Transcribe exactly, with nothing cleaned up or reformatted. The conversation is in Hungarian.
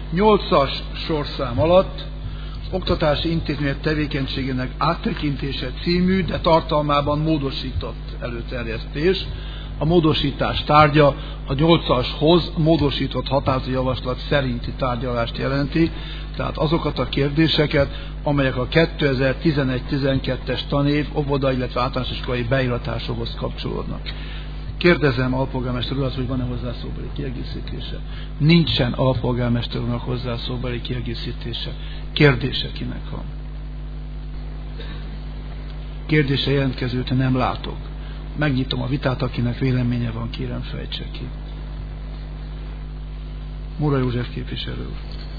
nyolcas sorszám alatt az oktatási intézmények tevékenységének áttekintése című, de tartalmában módosított előterjesztés. A módosítás tárgya a nyolcashoz módosított határozatjavaslat szerinti tárgyalást jelenti, tehát azokat a kérdéseket, amelyek a kétezer-tizenegy tizenkettes tanév óvoda, illetve általános iskolai beiratásához kapcsolódnak. Kérdezem alpolgármester urat, hogy van-e hozzászóbeli kiegészítése. Nincsen alpolgármester úrnak hozzászóbeli kiegészítése. Kérdése kinek van? Kérdése jelentkezőt nem látok. Megnyitom a vitát, akinek véleménye van, kérem fejtse ki. Mura József képviselő úr.